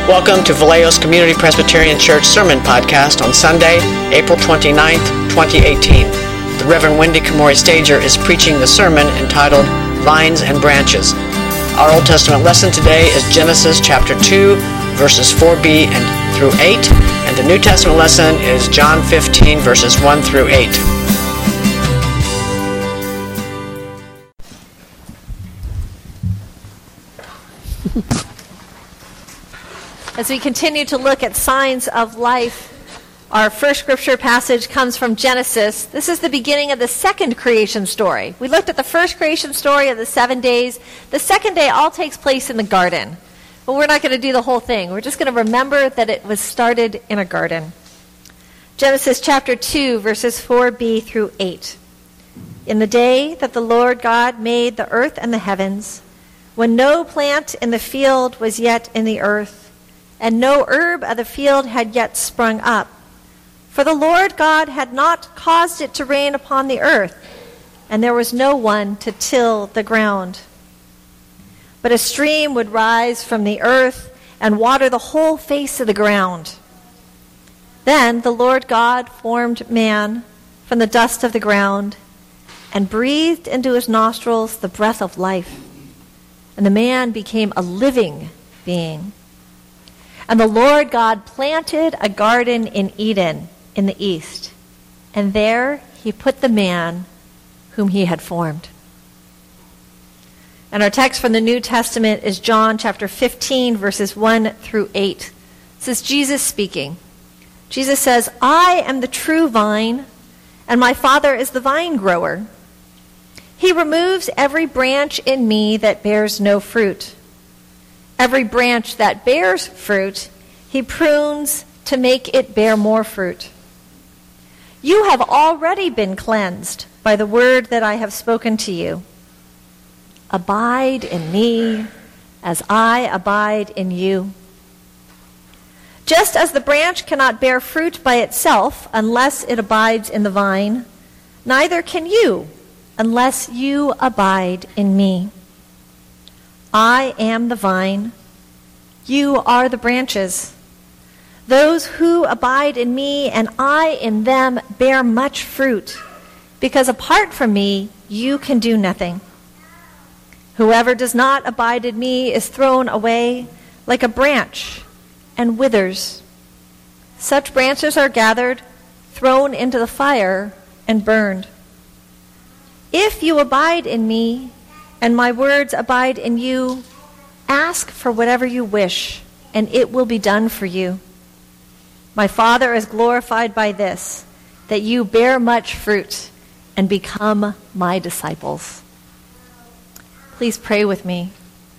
Welcome to Vallejo's Community Presbyterian Church Sermon Podcast on Sunday, April 29th, 2018. The Reverend Wendy Kamori Stager is preaching the sermon entitled Vines and Branches. Our Old Testament lesson today is Genesis chapter 2, verses 4b and through 8, and the New Testament lesson is John 15, verses 1 through 8. As we continue to look at signs of life, our first scripture passage comes from Genesis. This is the beginning of the second creation story. We looked at the first creation story of the 7 days. The second day all takes place in the garden. But we're not going to do the whole thing. We're just going to remember that it was started in a garden. Genesis chapter 2, verses 4b through 8. In the day that the Lord God made the earth and the heavens, when no plant in the field was yet in the earth, and no herb of the field had yet sprung up. For the Lord God had not caused it to rain upon the earth, and there was no one to till the ground. But a stream would rise from the earth and water the whole face of the ground. Then the Lord God formed man from the dust of the ground and breathed into his nostrils the breath of life. And the man became a living being. And the Lord God planted a garden in Eden in the east, and there he put the man whom he had formed. And our text from the New Testament is John chapter 15, verses 1 through 8. This is Jesus speaking. Jesus says, I am the true vine, and my Father is the vine grower. He removes every branch in me that bears no fruit. Every branch that bears fruit, he prunes to make it bear more fruit. You have already been cleansed by the word that I have spoken to you. Abide in me as I abide in you. Just as the branch cannot bear fruit by itself unless it abides in the vine, neither can you unless you abide in me. I am the vine, you are the branches. Those who abide in me and I in them bear much fruit, because apart from me you can do nothing. Whoever does not abide in me is thrown away like a branch and withers. Such branches are gathered, thrown into the fire, and burned. If you abide in me, and my words abide in you, ask for whatever you wish, and it will be done for you. My Father is glorified by this, that you bear much fruit and become my disciples. Please pray with me.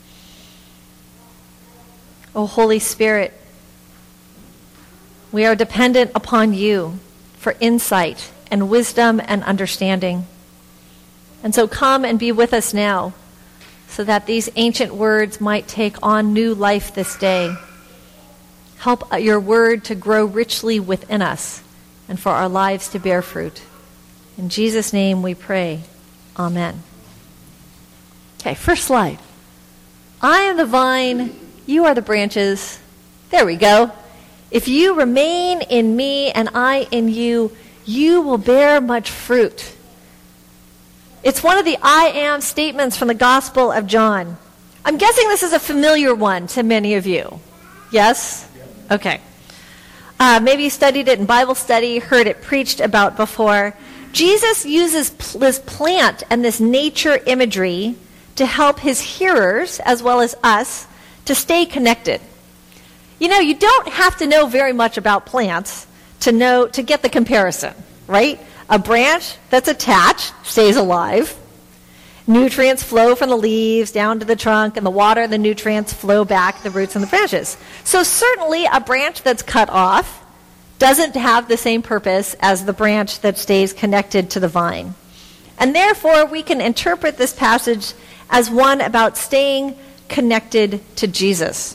O Holy Spirit, we are dependent upon you for insight and wisdom and understanding. And so come and be with us now, so that these ancient words might take on new life this day. Help your word to grow richly within us and for our lives to bear fruit. In Jesus' name we pray. Amen. Okay, first slide. I am the vine, you are the branches. There we go. If you remain in me and I in you, you will bear much fruit. It's one of the I am statements from the Gospel of John. I'm guessing this is a familiar one to many of you. Yes? Okay. Maybe you studied it in Bible study, heard it preached about before. Jesus uses this plant and this nature imagery to help his hearers, as well as us, to stay connected. You know, you don't have to know very much about plants to get the comparison, right? A branch that's attached stays alive. Nutrients flow from the leaves down to the trunk, and the water and the nutrients flow back the roots and the branches. So certainly a branch that's cut off doesn't have the same purpose as the branch that stays connected to the vine. And therefore, we can interpret this passage as one about staying connected to Jesus.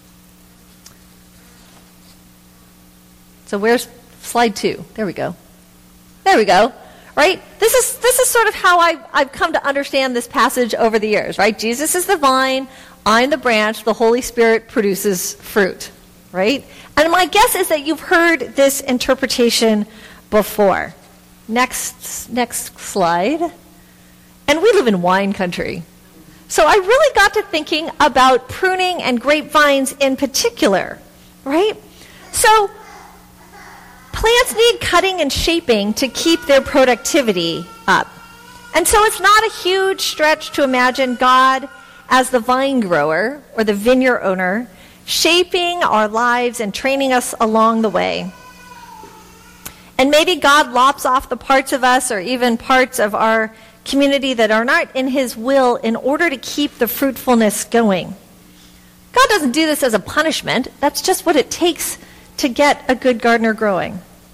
So where's slide 2? There we go. There we go. Right? This is sort of how I've come to understand this passage over the years, right? Jesus is the vine, I'm the branch, the Holy Spirit produces fruit. right? And my guess is that you've heard this interpretation before. Next slide. And we live in wine country. So I really got to thinking about pruning and grapevines in particular, right? So plants need cutting and shaping to keep their productivity up. And so it's not a huge stretch to imagine God as the vine grower or the vineyard owner, shaping our lives and training us along the way. And maybe God lops off the parts of us or even parts of our community that are not in his will in order to keep the fruitfulness going. God doesn't do this as a punishment. That's just what it takes to get a good gardener growing.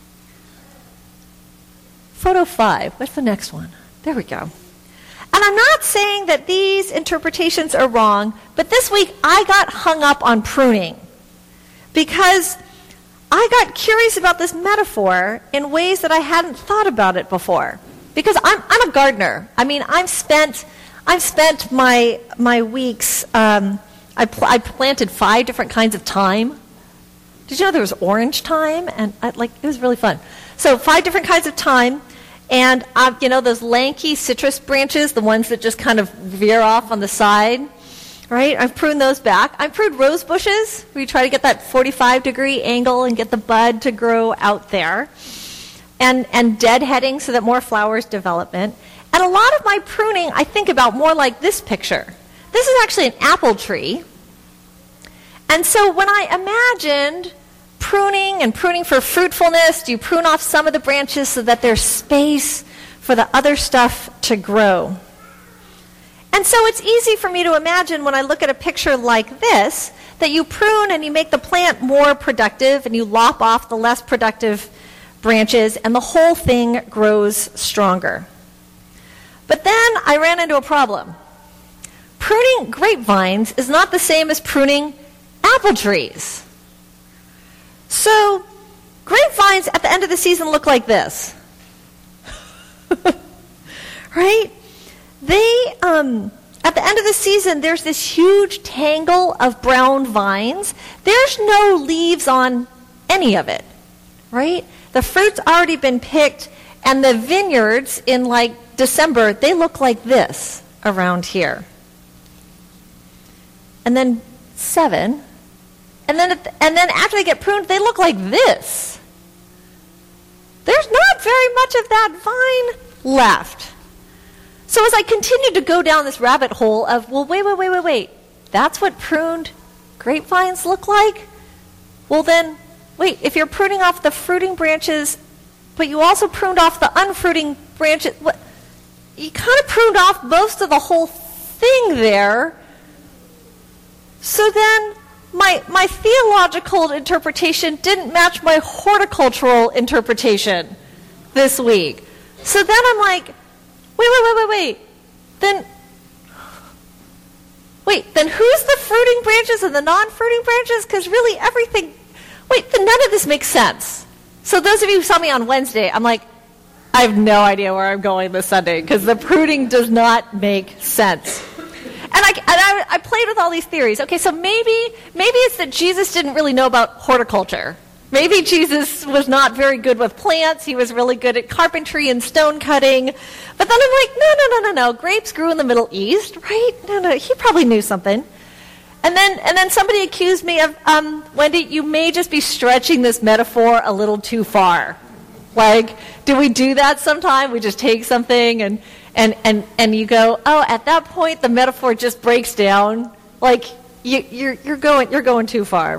Photo 5. What's the next one? There we go. And I'm not saying that these interpretations are wrong, but this week I got hung up on pruning because I got curious about this metaphor in ways that I hadn't thought about it before. Because I'm a gardener. I mean, I've spent my weeks. I planted 5 different kinds of thyme. Did you know there was orange thyme? And it was really fun. So 5 different kinds of thyme, and those lanky citrus branches, the ones that just kind of veer off on the side, right? I've pruned those back. I've pruned rose bushes. We try to get that 45-degree angle and get the bud to grow out there. And deadheading so that more flowers development. And a lot of my pruning I think about more like this picture. This is actually an apple tree. And so when I imagined pruning for fruitfulness, do you prune off some of the branches so that there's space for the other stuff to grow? And so it's easy for me to imagine when I look at a picture like this that you prune and you make the plant more productive and you lop off the less productive branches, and the whole thing grows stronger. But then I ran into a problem. Pruning grapevines is not the same as pruning apple trees. So grapevines at the end of the season look like this. Right? At the end of the season, there's this huge tangle of brown vines. There's no leaves on any of it, right? The fruit's already been picked, and the vineyards in December, they look like this around here. And then 7, and then after they get pruned, they look like this. There's not very much of that vine left. So as I continued to go down this rabbit hole of, well, wait, that's what pruned grapevines look like? Well then, wait, if you're pruning off the fruiting branches, but you also pruned off the unfruiting branches, you kind of pruned off most of the whole thing there. So then my theological interpretation didn't match my horticultural interpretation this week. So then I'm like, wait. Then who's the fruiting branches and the non-fruiting branches? Because really everything... then none of this makes sense. So those of you who saw me on Wednesday, I'm like, I have no idea where I'm going this Sunday because the pruning does not make sense. And I played with all these theories. Okay, so maybe it's that Jesus didn't really know about horticulture. Maybe Jesus was not very good with plants. He was really good at carpentry and stone cutting. But then I'm like, no. Grapes grew in the Middle East, right? No. He probably knew something. And then somebody accused me of, Wendy, you may just be stretching this metaphor a little too far. Do we do that sometime? We just take something and you go, oh, at that point the metaphor just breaks down. You're going too far.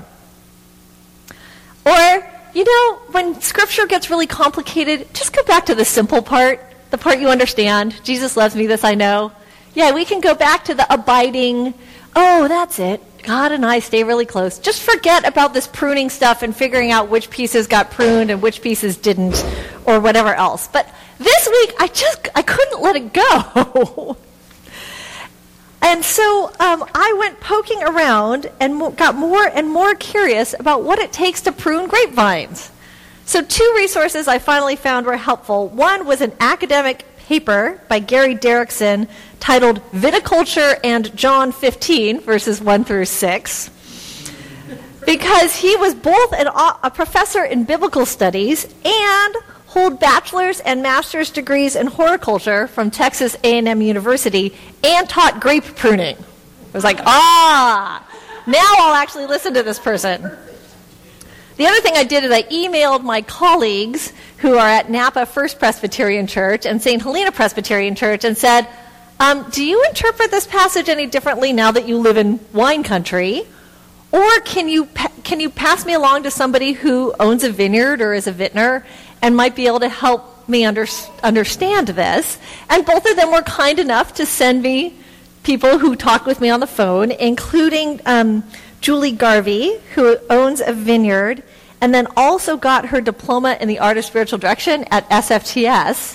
Or, when Scripture gets really complicated, just go back to the simple part, the part you understand. Jesus loves me, this I know. Yeah, we can go back to the abiding. Oh, that's it. God and I stay really close. Just forget about this pruning stuff and figuring out which pieces got pruned and which pieces didn't, or whatever else. But this week, I couldn't let it go. And so I went poking around and got more and more curious about what it takes to prune grapevines. So 2 resources I finally found were helpful. One was an academic paper by Gary Derrickson titled Viticulture and John 15, verses 1 through 6. because he was both a professor in biblical studies and hold bachelor's and master's degrees in horticulture from Texas A&M University and taught grape pruning. I was like, now I'll actually listen to this person. The other thing I did is I emailed my colleagues who are at Napa First Presbyterian Church and St. Helena Presbyterian Church and said, do you interpret this passage any differently now that you live in wine country? Or can you pass me along to somebody who owns a vineyard or is a vintner and might be able to help me understand this? And both of them were kind enough to send me people who talked with me on the phone, including Julie Garvey, who owns a vineyard and then also got her diploma in the art of spiritual direction at SFTS.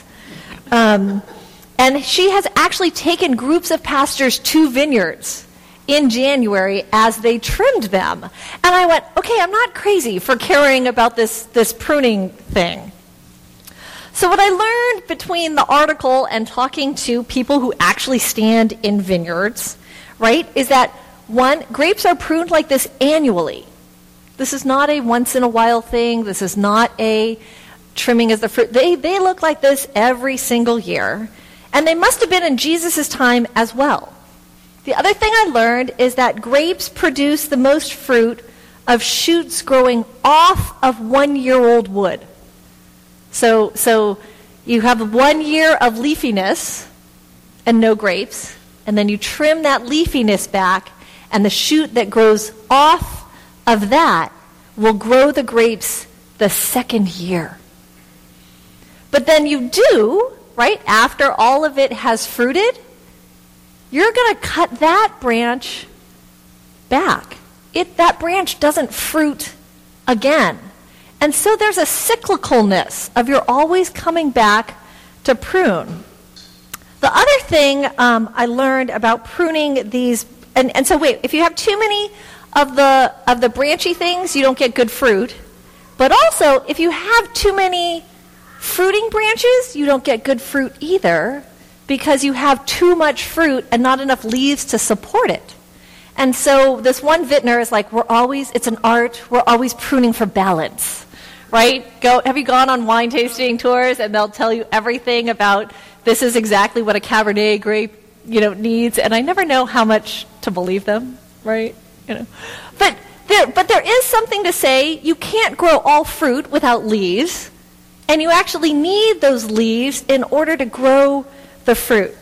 And she has actually taken groups of pastors to vineyards in January as they trimmed them. And I went, okay, I'm not crazy for caring about this pruning thing. So what I learned between the article and talking to people who actually stand in vineyards, right, is that, one, grapes are pruned like this annually. This is not a once-in-a-while thing. This is not a trimming as the fruit. They look like this every single year. And they must have been in Jesus' time as well. The other thing I learned is that grapes produce the most fruit of shoots growing off of 1-year-old wood. So you have 1 year of leafiness and no grapes, and then you trim that leafiness back, and the shoot that grows off of that will grow the grapes the second year. But then you do, right, after all of it has fruited, you're going to cut that branch back. That branch doesn't fruit again. And so there's a cyclicalness of you're always coming back to prune. The other thing I learned about pruning these, and so wait, if you have too many of the branchy things, you don't get good fruit. But also, if you have too many fruiting branches, you don't get good fruit either, because you have too much fruit and not enough leaves to support it. And so this one vintner is like, it's an art, we're always pruning for balance, right? Have you gone on wine tasting tours and they'll tell you everything about this is exactly what a Cabernet grape, needs, and I never know how much to believe them, right? But there is something to say you can't grow all fruit without leaves, and you actually need those leaves in order to grow the fruit.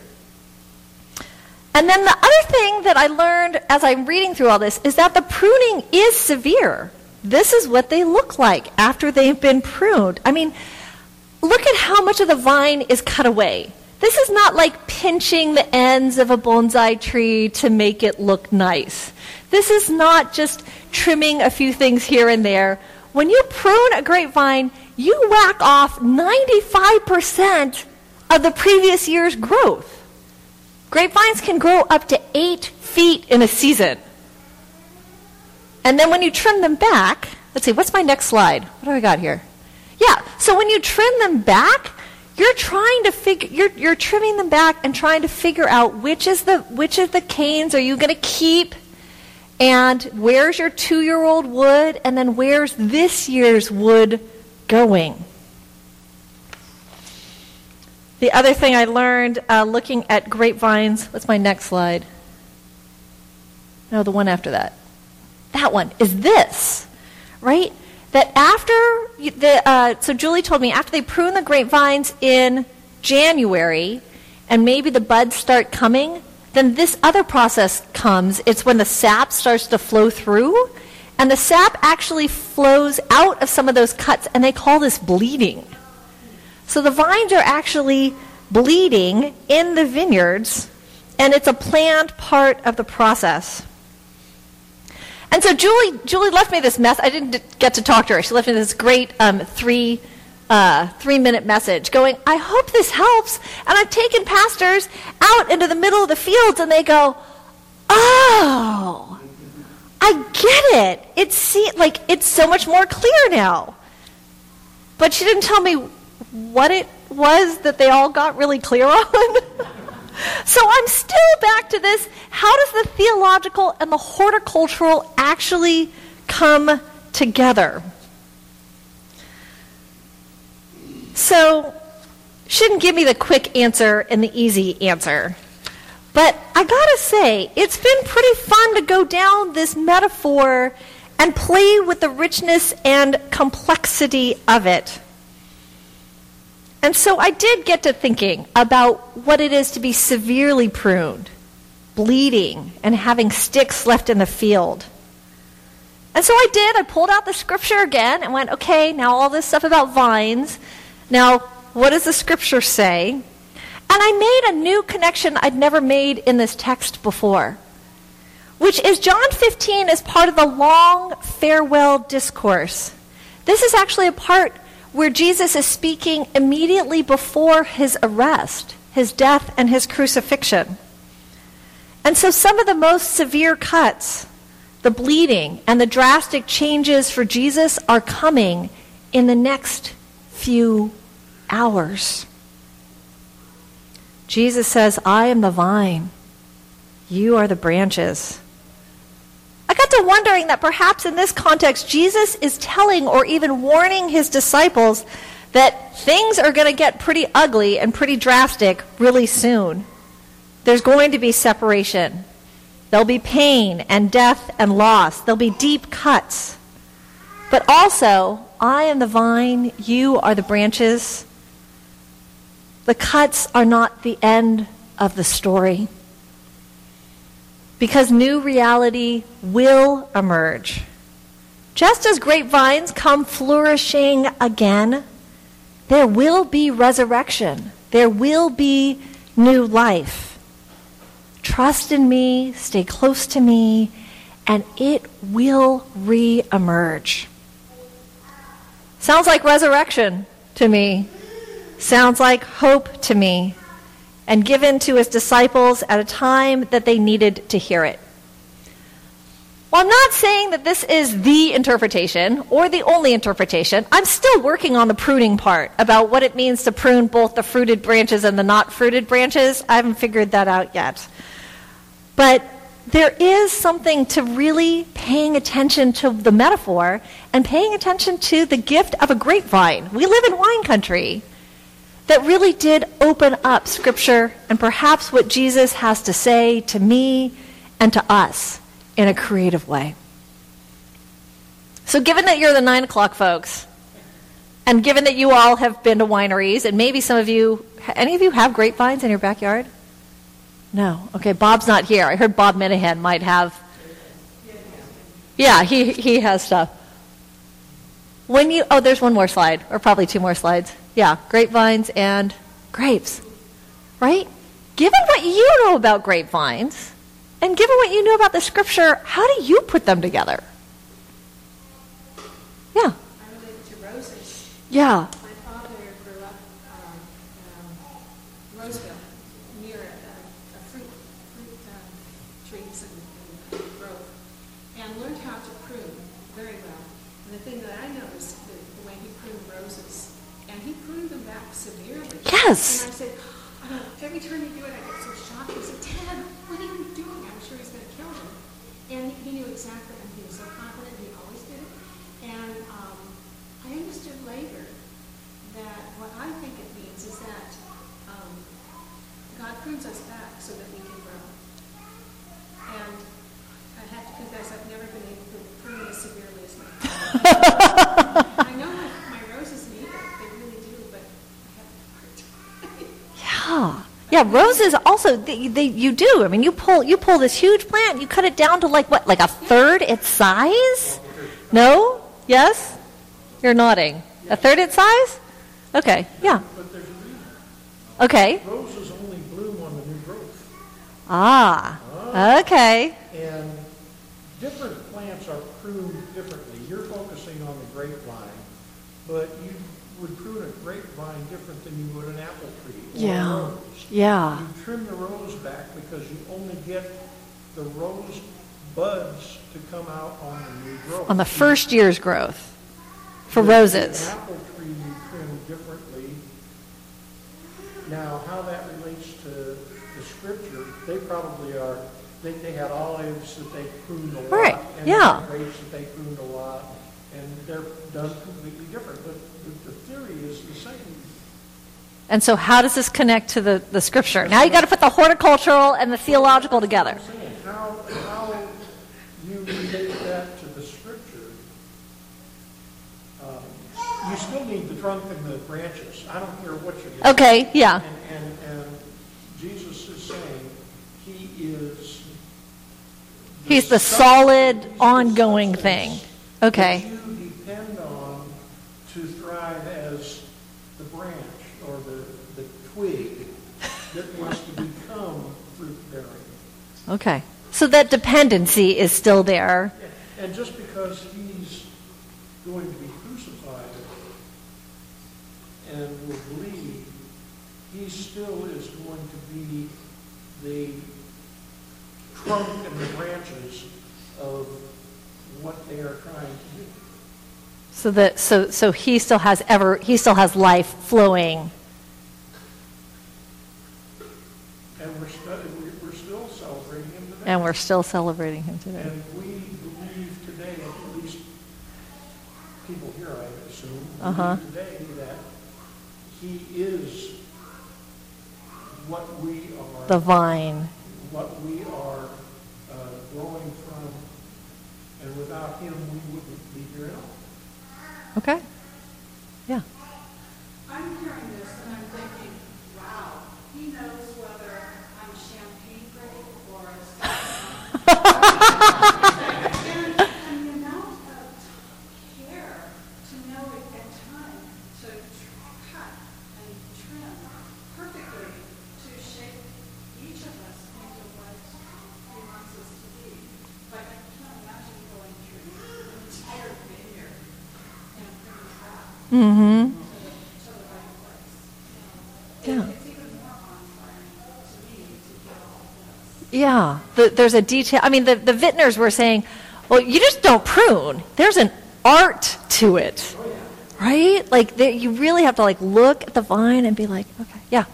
And then the other thing that I learned as I'm reading through all this is that the pruning is severe. This is what they look like after they've been pruned. I mean, look at how much of the vine is cut away. This is not like pinching the ends of a bonsai tree to make it look nice. This is not just trimming a few things here and there. When you prune a grapevine, you whack off 95% of the previous year's growth. Grapevines can grow up to 8 feet in a season. And then when you trim them back, let's see, what's my next slide? What do I got here? Yeah, so when you trim them back, you're trying to you're trimming them back and trying to figure out which of the canes are you going to keep, and where's your 2-year-old wood, and then where's this year's wood going. The other thing I learned looking at grapevines, what's my next slide? No, the one after that. That one is this, right? That so Julie told me after they prune the grapevines in January and maybe the buds start coming, then this other process comes. It's when the sap starts to flow through, and the sap actually flows out of some of those cuts, and they call this bleeding. So the vines are actually bleeding in the vineyards, and it's a planned part of the process. And so Julie left me this I didn't get to talk to her. She left me this great 3-minute message going, I hope this helps. And I've taken pastors out into the middle of the fields, and they go, oh, I get it. It's so much more clear now. But she didn't tell me what it was that they all got really clear on. So I'm still back to this. How does the theological and the horticultural actually come together. So, shouldn't give me the quick answer and the easy answer. But I gotta say, it's been pretty fun to go down this metaphor and play with the richness and complexity of it. And so I did get to thinking about what it is to be severely pruned, bleeding, and having sticks left in the field. And so I pulled out the scripture again and went, okay, now all this stuff about vines. Now, what does the scripture say? And I made a new connection I'd never made in this text before, which is John 15 is part of the long farewell discourse. This is actually a part where Jesus is speaking immediately before his arrest, his death, and his crucifixion. And so some of the most severe cuts, the bleeding, and the drastic changes for Jesus are coming in the next few hours. Jesus says, I am the vine, you are the branches. I got to wondering that perhaps in this context, Jesus is telling or even warning his disciples that things are going to get pretty ugly and pretty drastic really soon. There's going to be separation. There'll be pain and death and loss. There'll be deep cuts. But also, I am the vine, you are the branches. The cuts are not the end of the story. Because new reality will emerge. Just as grapevines come flourishing again, there will be resurrection. There will be new life. Trust in me, stay close to me, and it will re-emerge. Sounds like resurrection to me. Sounds like hope to me. And given to his disciples at a time that they needed to hear it. Well, I'm not saying that this is the interpretation or the only interpretation. I'm still working on the pruning part about what it means to prune both the fruited branches and the not fruited branches. I haven't figured that out yet. But there is something to really paying attention to the metaphor and paying attention to the gift of a grapevine. We live in wine country. That really did open up Scripture and perhaps what Jesus has to say to me and to us in a creative way. So given that you're the 9 o'clock folks, and given that you all have been to wineries, and maybe some of you, any of you have grapevines in your backyard? No. Okay, Bob's not here. I heard Bob Minahan might have. Yeah, he has stuff. There's one more slide, or probably 2 more slides. Yeah, grapevines and grapes, right? Given what you know about grapevines, and given what you know about the scripture, how do you put them together? Yeah. I related to roses. Yeah. My father grew up in Roseville, near fruit trees and growth, and learned how to prune very well. And the thing that I noticed, the way he pruned roses, and he pruned them back severely. Yes. And I said, every time you do it, I get so shocked. He said, Dad, what are you doing? I'm sure he's going to kill him. And he knew exactly, and he was so confident, he always did it. And I understood later that what I think it means is that God prunes us back so that we can grow. And I have to confess, I've never been able to prune as severely as my father. I know my roses need it. They really do, but I have a hard time. Yeah, roses also, you do. I mean, you pull this huge plant, you cut it down to like a third its size? No? Yes? You're nodding. A third its size? Okay, yeah. But there's a reason. Okay. Roses only bloom on the new growth. Okay. And different plants are pruned differently. You're focusing on the grapevine, but you would prune a grapevine different than you would an apple tree or a rose. Yeah. You trim the rose back because you only get the rose buds to come out on the new growth. On the first year's growth for With roses. An apple tree you trim differently. Now, how that relates to the scripture, they probably are they had olives that they pruned a lot. Right, And yeah. grapes that they pruned a lot, and they're done completely different. But the theory is the same. And so how does this connect to the scripture? Now you got to put the horticultural and the theological together. I'm saying, how you relate that to the scripture, you still need the trunk and the branches. I don't care what you're doing. Okay, yeah. And Jesus is saying he is... He's the solid, ongoing thing. Okay. That you depend on to thrive as the branch or the twig that wants to become fruit-bearing. Okay. So that dependency is still there. And just because he's going to be crucified and will bleed, he still is going to be the trunk and the branches of what they are trying to do. So he still has life flowing. And we're still celebrating him today. And we're still celebrating him today. And we believe today, at least people here, I assume, believe today that he is what we are. The vine. What we are growing from, and without him, we wouldn't be here at all. Okay. Yeah. I'm hearing this and I'm thinking, wow, he knows whether I'm champagne ready or a and the amount of care to know at time to cut and trim perfectly to shape each of us into what he wants us to be. Like I can't imagine going through an entire vineyard and bringing back to the right place. Yeah. It's even more awe-inspiring to me to get all this. Yeah. There's a detail. I mean, the vintners were saying, well, you just don't prune. There's an art to it. Right? Like, you really have to, like, look at the vine and be like, okay, yeah.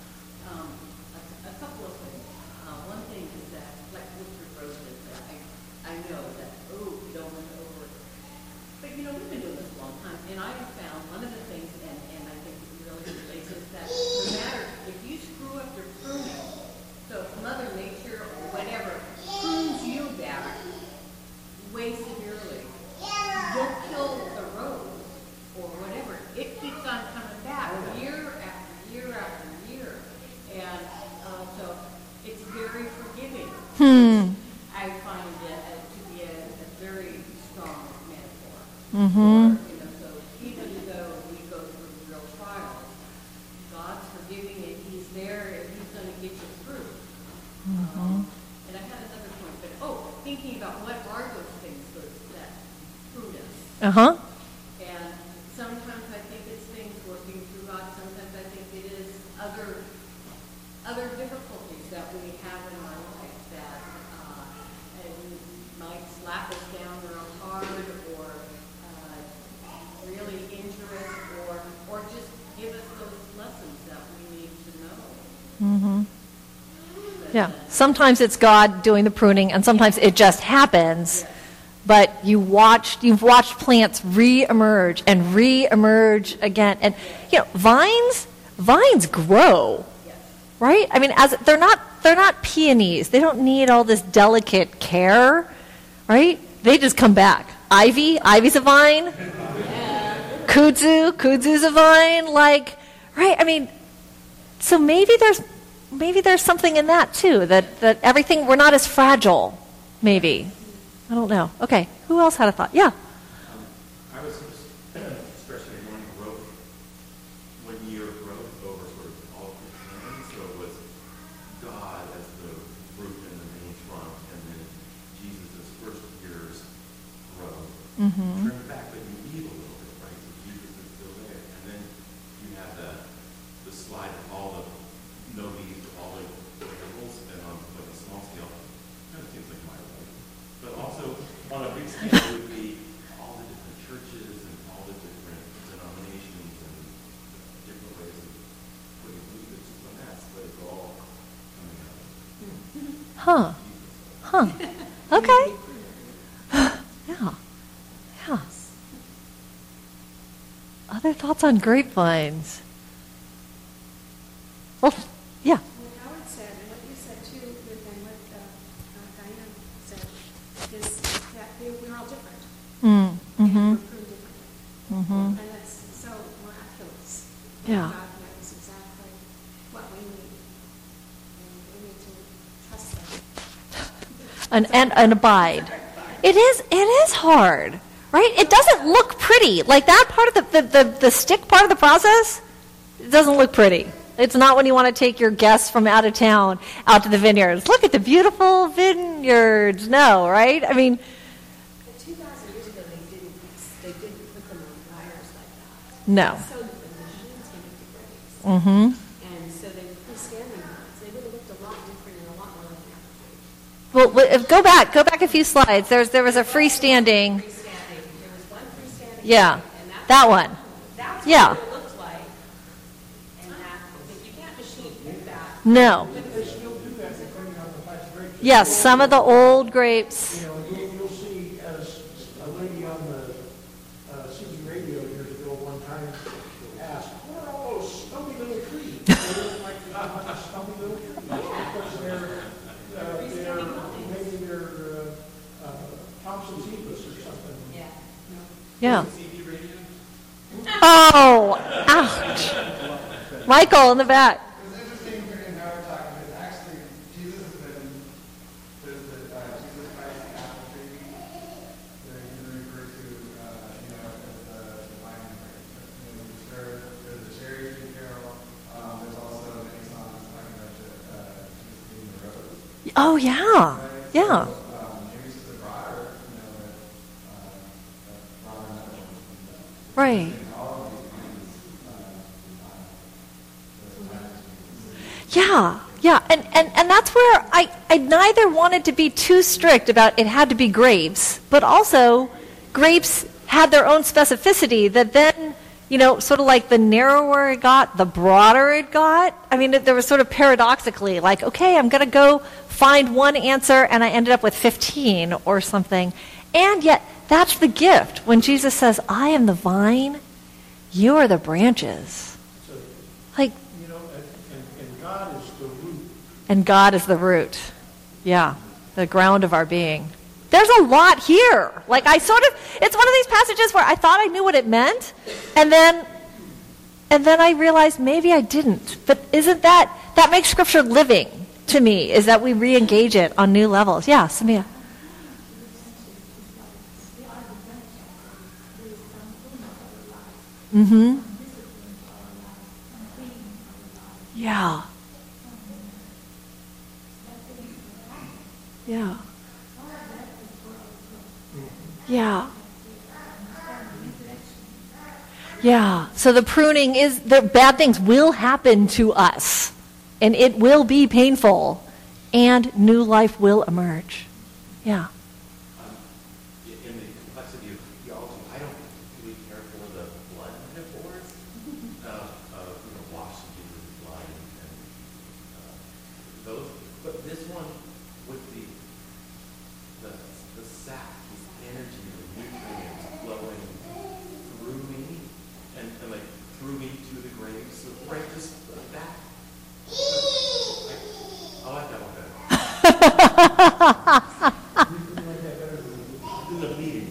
A couple of things. One thing is that, like Mr. Rose said, I know that, you don't want to over. But, we've been doing this a long time, and I have found one of the things, and I think it really relates, is that no matter if you screw up your pruning, so if Mother Nature or whatever prunes you back way severely, you'll kill the rose or whatever. It keeps on coming back year after year after year. And so it's very forgiving. I find it to be a very strong metaphor. So even though we go through real trials, God's forgiving and he's there and he's going to get you through. And I had another point, but thinking about what are those things that prune us. And sometimes I think it's things working through God. Sometimes I think it is other difficulties that we have in our life that might slap us down real hard or really injure us or just give us those lessons that we need to know. Yeah. Sometimes it's God doing the pruning, and sometimes it just happens. But you've watched plants re-emerge and re-emerge again. And vines grow, right? I mean, they're not peonies. They don't need all this delicate care, right? They just come back. Ivy's a vine. Kudzu's a vine. Like, right? I mean, so maybe there's something in that too. That everything, we're not as fragile. Maybe. I don't know. Okay, who else had a thought? Yeah. I was expressing one growth, 1 year growth over sort of all of the canon. So it was God as the root and the main trunk, and then Jesus' first year's growth. Trim back, but you eat a little bit, right? So Jesus is still there. And then you have the slide of all the no leaves, all the animals, and on like a small scale, kind of seems like my life. But also, on a big scale, it would be all the different churches and all the different denominations and different ways of putting believers. It's a mess, but it's all coming out. Huh. Okay. Yeah. Yeah. Other thoughts on grapevines? Well, yeah. What Howard said, and what you said too, and what Diane said, is that we're all different. And we're pruned differently. And that's so miraculous. Yeah. God knows exactly what we need. And we need to trust Him. And abide. It is hard, right? It doesn't look pretty. Like that part of the stick part of the process, it doesn't look pretty. It's not when you want to take your guests from out of town out to the vineyards. Look at the beautiful vineyards. No, right? I mean, But 2,000 years ago, they didn't put them on fires like that. no. So that the machines can get the grapes. Mm-hmm. And so they were freestanding ones. They would have looked a lot different and a lot more like an apple tree. Well, go back a few slides. There was a freestanding. There was one freestanding. Yeah, And that one. that's Yeah. what it looked like. And that, but you can't machine that. No. They still do that depending on the type of grape. Yes, some of the old grapes. You know, you'll see, as a lady on the CB radio years ago one time asked, where are all those stumpy little trees? They look like stumpy little trees. Because maybe they're Thompson Zebras or something. Yeah. Oh, ouch. Michael in the back. It was interesting hearing Howard talk about actually Jesus has been, there's the Jesus Christ the apple tree that you refer to, as the vine and grape. There's the cherry tree carol. There's also many songs talking about Jesus being the rose. Oh, yeah. Yeah. Maybe it's just a broader, that broader message. Right. All of these things, Yeah, yeah, and that's where I neither wanted to be too strict about it had to be grapes, but also grapes had their own specificity that then, sort of like the narrower it got, the broader it got. I mean, there was sort of paradoxically like, okay, I'm going to go find one answer, and I ended up with 15 or something. And yet, that's the gift. When Jesus says, I am the vine, you are the branches. Like, And God is the root. and God is the root. Yeah, the ground of our being. There's a lot here. Like it's one of these passages where I thought I knew what it meant, and then I realized maybe I didn't. But isn't that makes Scripture living to me, is that we re-engage it on new levels. Yeah, Samia. Mm-hmm. Yeah. Yeah. Yeah. Yeah. So the pruning is, the bad things will happen to us, and it will be painful, and new life will emerge. Yeah. In the complexity of theology, I don't really care for the blood metaphors of wash Jesus' blood and those. But this one with the sap, this energy, the nutrients flowing through me and like through me to the grave. So right, just that. I like that one better. In the meeting,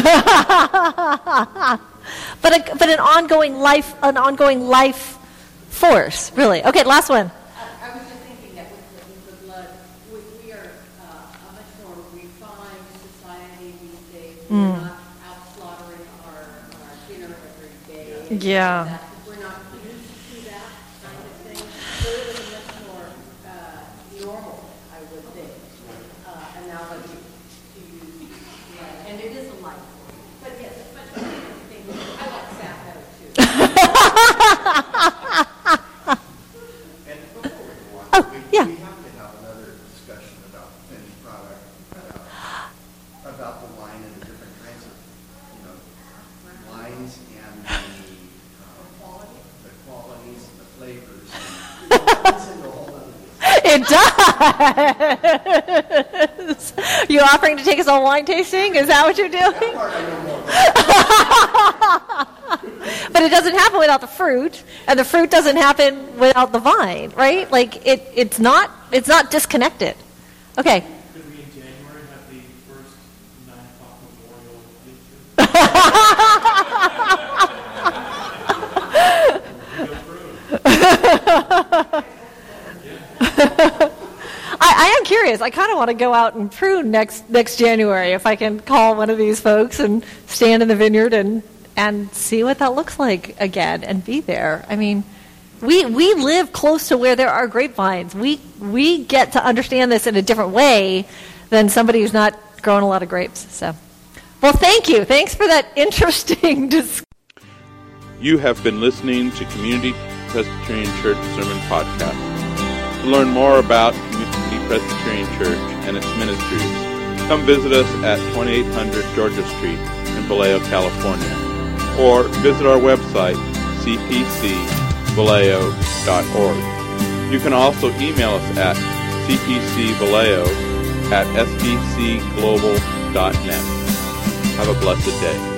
right? But an ongoing life force, really. Okay, last one. I was just thinking that with the blood, we are a much more refined society these days. We're not out slaughtering our dinner every day. Yeah. We're not used to that kind of thing. So it was much more normal, I would think, analogy to use. Yeah, and it is a life. But yes, but I like sap better too. And before we go on, yeah. we have to have another discussion about the finished product, about the wine and the different kinds of, wines and the qualities and the flavors. It's into a whole other It does. you offering to take us on wine tasting? Is that what you're doing? But it doesn't happen without the fruit, and the fruit doesn't happen without the vine, right? Like it's not disconnected. Okay. Could we in January have the first 9 o'clock memorial I am curious. I kind of want to go out and prune next January if I can call one of these folks and stand in the vineyard and see what that looks like again and be there. I mean, we live close to where there are grapevines. We get to understand this in a different way than somebody who's not growing a lot of grapes. So, well, thank you. Thanks for that interesting discussion. You have been listening to Community Presbyterian Church Sermon Podcast. To learn more about Community Presbyterian Church and its ministries, come visit us at 2800 Georgia Street in Vallejo, California, or visit our website, cpcvallejo.org. You can also email us at cpcvallejo@sbcglobal.net. Have a blessed day.